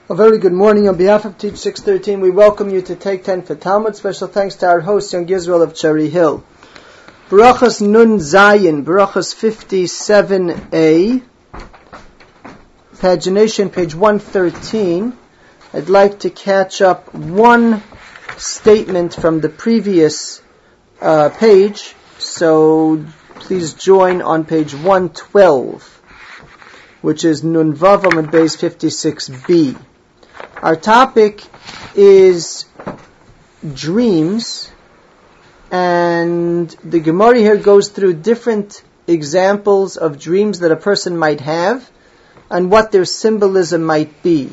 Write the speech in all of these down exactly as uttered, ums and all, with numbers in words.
A very good morning. On behalf of Teach six thirteen, we welcome you to Take ten for Talmud. Special thanks to our host, Young Israel of Cherry Hill. Barachas Nun Zayin, Barachas fifty-seven A, pagination, page one thirteen. I'd like to catch up one statement from the previous uh, page, so please join on page one twelve, which is Nun Vav Amud Beis fifty-six B. Our topic is dreams, and the Gemara here goes through different examples of dreams that a person might have and what their symbolism might be.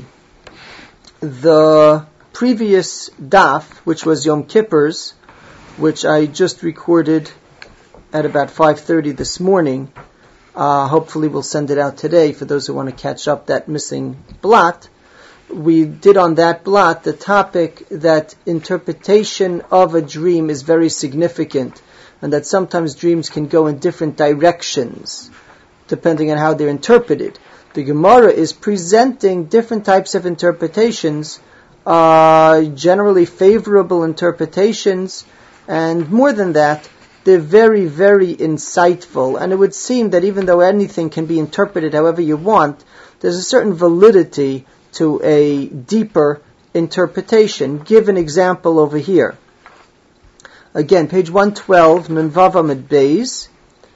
The previous daf, which was Yom Kippur's, which I just recorded at about five thirty this morning, uh, hopefully we'll send it out today for those who want to catch up that missing blot. We did on that blot the topic that interpretation of a dream is very significant, and that sometimes dreams can go in different directions depending on how they're interpreted. The Gemara is presenting different types of interpretations, uh, generally favorable interpretations, and more than that, they're very, very insightful. And it would seem that even though anything can be interpreted however you want, there's a certain validity to a deeper interpretation. Give an example over here. Again, page one twelve, Nun Vav Amud Beis.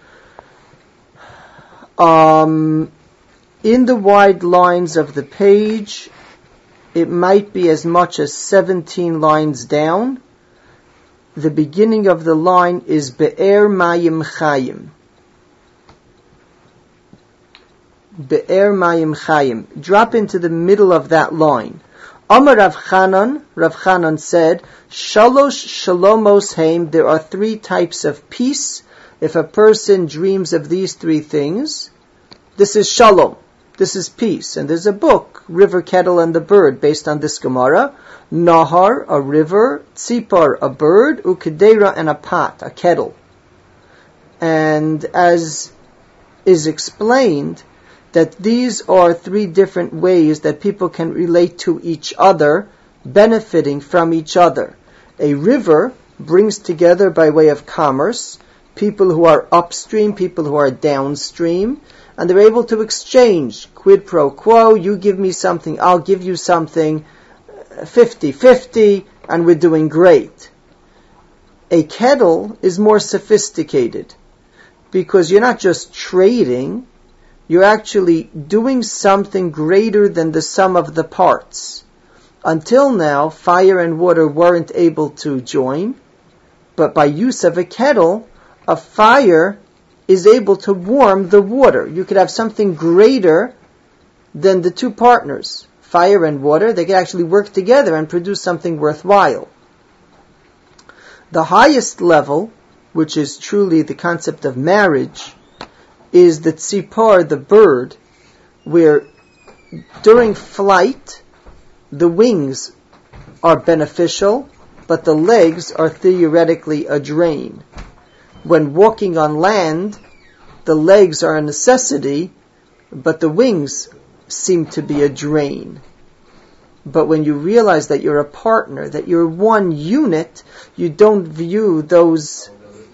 Um, in the wide lines of the page, it might be as much as seventeen lines down. The beginning of the line is Be'er Mayim Chayim. Be'er Mayim Chayim. Drop into the middle of that line. Amar Rav Chanan, Rav Chanan said, Shalosh Shalomos Heim, there are three types of peace. If a person dreams of these three things, this is Shalom, this is peace. And there's a book, River, Kettle, and the Bird, based on this Gemara. Nahar, a river, Tzipar, a bird, Ukedera, and a pot, a kettle. And as is explained, that these are three different ways that people can relate to each other, benefiting from each other. A river brings together by way of commerce people who are upstream, people who are downstream, and they're able to exchange quid pro quo. You give me something, I'll give you something, fifty-fifty, and we're doing great. A kettle is more sophisticated because you're not just trading, you're actually doing something greater than the sum of the parts. Until now, fire and water weren't able to join, but by use of a kettle, a fire is able to warm the water. You could have something greater than the two partners, fire and water. They could actually work together and produce something worthwhile. The highest level, which is truly the concept of marriage, is the tzipar, the bird, where during flight the wings are beneficial, but the legs are theoretically a drain. When walking on land, the legs are a necessity, but the wings seem to be a drain. But when you realize that you're a partner, that you're one unit, you don't view those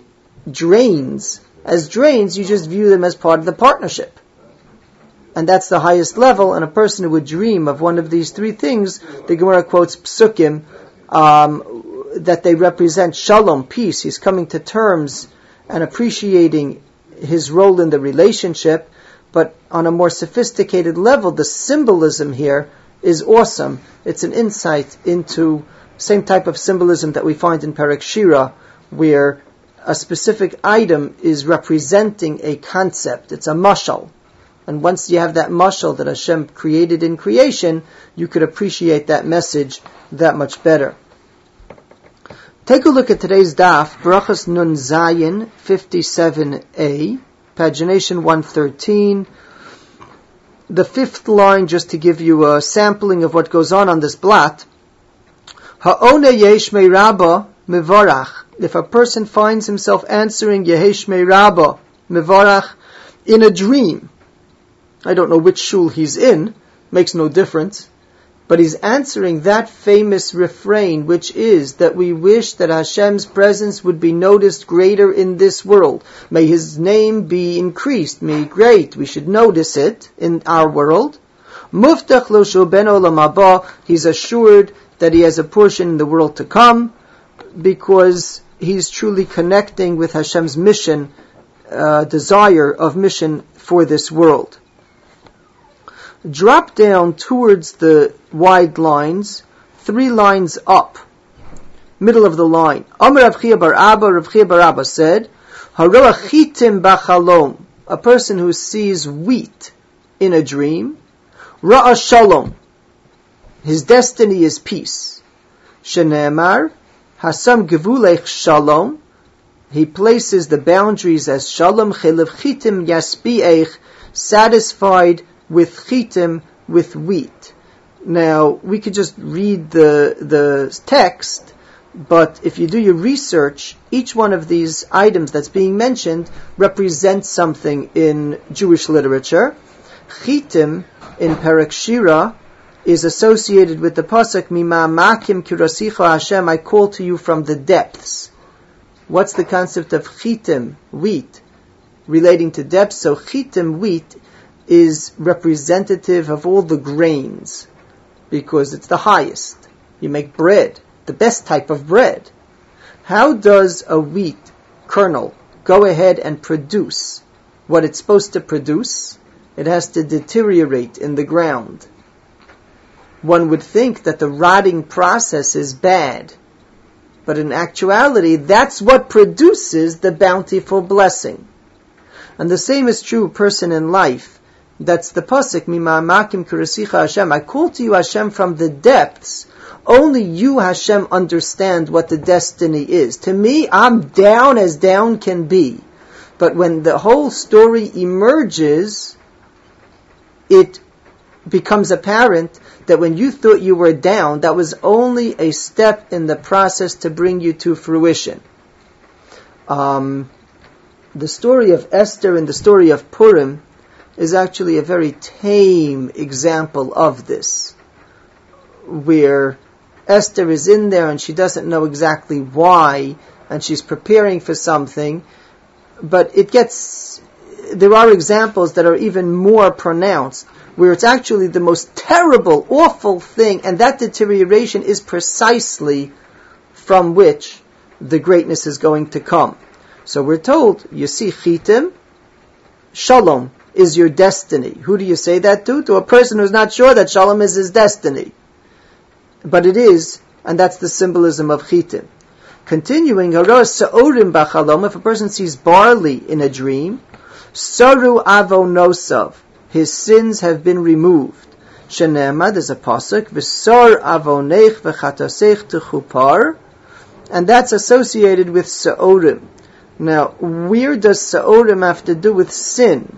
drains as drains, you just view them as part of the partnership. And that's the highest level, and a person who would dream of one of these three things, the Gemara quotes psukim, um, that they represent shalom, peace. He's coming to terms and appreciating his role in the relationship, but on a more sophisticated level, the symbolism here is awesome. It's an insight into the same type of symbolism that we find in Perek Shira, where a specific item is representing a concept. It's a mashal. And once you have that mashal that Hashem created in creation, you could appreciate that message that much better. Take a look at today's daf, Barachas Nun Zayin, fifty-seven A, pagination one thirteen. The fifth line, just to give you a sampling of what goes on on this blot. Ha'one yesh me'rabba mevarach. If a person finds himself answering Yehesh Me'rabba Mevarach in a dream, I don't know which shul he's in, makes no difference. but he's answering that famous refrain, which is that we wish that Hashem's presence would be noticed greater in this world. May His name be increased, may great, we should notice it in our world. Muftach lo shu ben olam haba, he's assured that he has a portion in the world to come, because he's truly connecting with Hashem's mission, uh, desire of mission for this world. Drop down towards the wide lines, three lines up, middle of the line. Amar Rav Chia bar Abba, Rav Chia bar Abba said, Haroa chitim b'chalom, a person who sees wheat in a dream, Ra'a shalom, his destiny is peace. Shene'emar, Hasam gevulech shalom, he places the boundaries as shalom chilev chitim yasbi'ech, satisfied with chitim, with wheat. Now, we could just read the the text, but if you do your research, each one of these items that's being mentioned represents something in Jewish literature. Chitim, in Perek Shira, is associated with the pasuk, Mima makim kirasicha Hashem, I call to you from the depths. What's the concept of chitim, wheat, relating to depths? So chitim, wheat, is representative of all the grains, because it's the highest. You make bread, the best type of bread. How does a wheat kernel go ahead and produce what it's supposed to produce? It has to deteriorate in the ground. One would think that the rotting process is bad, but in actuality, that's what produces the bountiful blessing. And the same is true of a person in life. That's the pasuk, Mima makim kirasicha Hashem. I call to you, Hashem, from the depths. Only you, Hashem, understand what the destiny is. To me, I'm down as down can be. But when the whole story emerges, it becomes apparent that when you thought you were down, that was only a step in the process to bring you to fruition. Um, the story of Esther and the story of Purim is actually a very tame example of this, where Esther is in there and she doesn't know exactly why, and she's preparing for something, but it gets, there are examples that are even more pronounced, where it's actually the most terrible, awful thing, and that deterioration is precisely from which the greatness is going to come. So we're told, you see, chitim, shalom is your destiny. Who do you say that to? To a person who's not sure that shalom is his destiny. But it is, and that's the symbolism of chitim. Continuing, haros sa'orim b'chalom, if a person sees barley in a dream, saru avonosav, his sins have been removed. Shene'emar, there's a pasuk, v'sar avonech v'chatasech techupar, and that's associated with sa'orim. Now, where does sa'orim have to do with sin?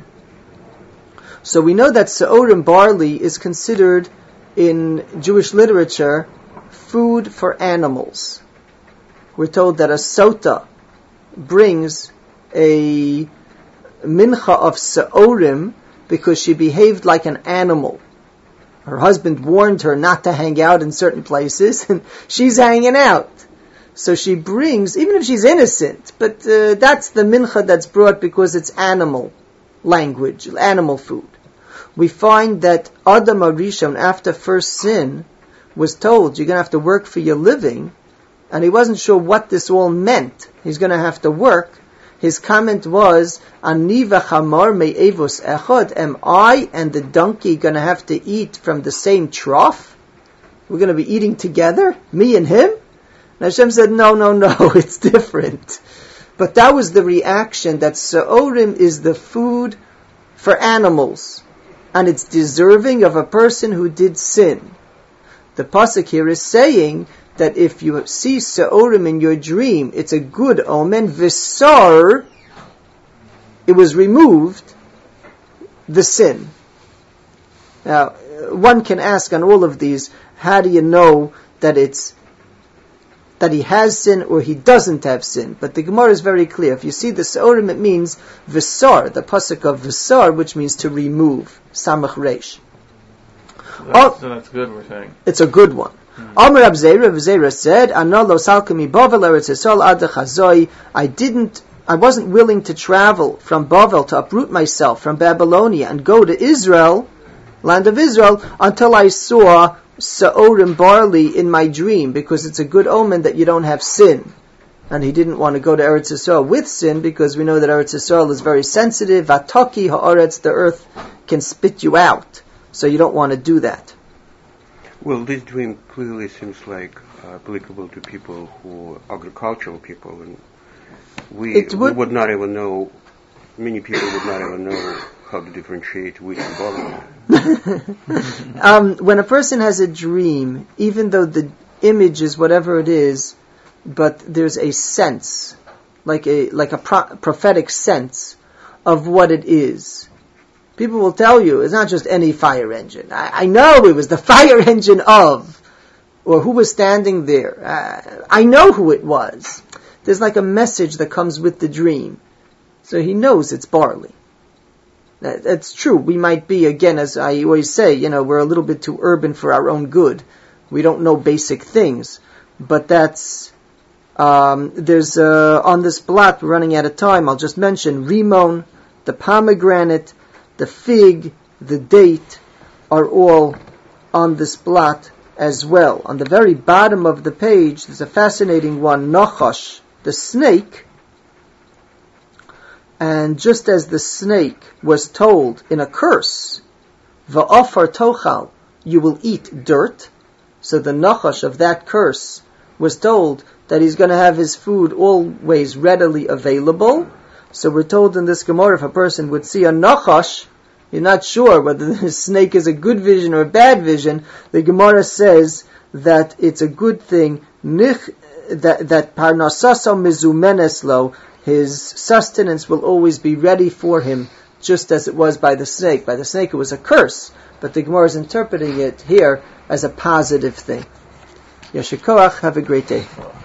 So we know that sa'orim, barley, is considered in Jewish literature food for animals. We're told that a sota brings a mincha of sa'orim because she behaved like an animal. Her husband warned her not to hang out in certain places, and she's hanging out. So she brings, even if she's innocent, but uh, that's the mincha that's brought because it's animal language, animal food. We find that Adam HaRishon, after first sin, was told, you're going to have to work for your living, and he wasn't sure what this all meant. He's going to have to work. His comment was, Ani v'chamar me'evos echad, am I and the donkey going to have to eat from the same trough? We're going to be eating together, me and him? And Hashem said, no, no, no, it's different. But that was the reaction, that sa'orim is the food for animals, and it's deserving of a person who did sin. The pasuk here is saying that if you see sa'orim in your dream, it's a good omen. V'sar, it was removed, the sin. Now, one can ask on all of these, how do you know that it's that he has sin or he doesn't have sin? But the Gemara is very clear. If you see the sa'orim, it means v'sar, the pasuk of v'sar, which means to remove, samach reish. So that's, so that's good, we're saying. It's a good one. Amar Rav Zera, Rav Zera said, "Ana lo salkami Bavel Eretz Yisrael ad chazoi." I didn't, I wasn't willing to travel from Bavel to uproot myself from Babylonia and go to Israel, land of Israel, until I saw Sa'orim barley in my dream, because it's a good omen that you don't have sin. And he didn't want to go to Eretz Yisrael with sin, because we know that Eretz Yisrael is very sensitive. Vataki ha'aretz, the earth can spit you out, so you don't want to do that. Well, this dream clearly seems like uh, applicable to people who are agricultural people, and we, would, we would not even know, many people would not even know how to differentiate wheat and barley. um, when a person has a dream, even though the image is whatever it is, but there's a sense, like a like a pro- prophetic sense of what it is. People will tell you, it's not just any fire engine. I, I know it was the fire engine of, or who was standing there. Uh, I know who it was. There's like a message that comes with the dream. So he knows it's barley. That, that's true. We might be, again, as I always say, you know, we're a little bit too urban for our own good. We don't know basic things. But that's, um, there's, uh, on this blot, we're running out of time, I'll just mention Rimon, the pomegranate, the fig, the date are all on this blot as well. On the very bottom of the page, there's a fascinating one, Nachash, the snake. And just as the snake was told in a curse, Va'afar tochal, you will eat dirt. So the Nachash of that curse was told that he's going to have his food always readily available. So we're told in this Gemara, if a person would see a Nachash, you're not sure whether the snake is a good vision or a bad vision, the Gemara says that it's a good thing, nich, that, that parnasaso mizumeneslo, his sustenance will always be ready for him, just as it was by the snake. By the snake it was a curse, but the Gemara is interpreting it here as a positive thing. Yeshikoach, have a great day.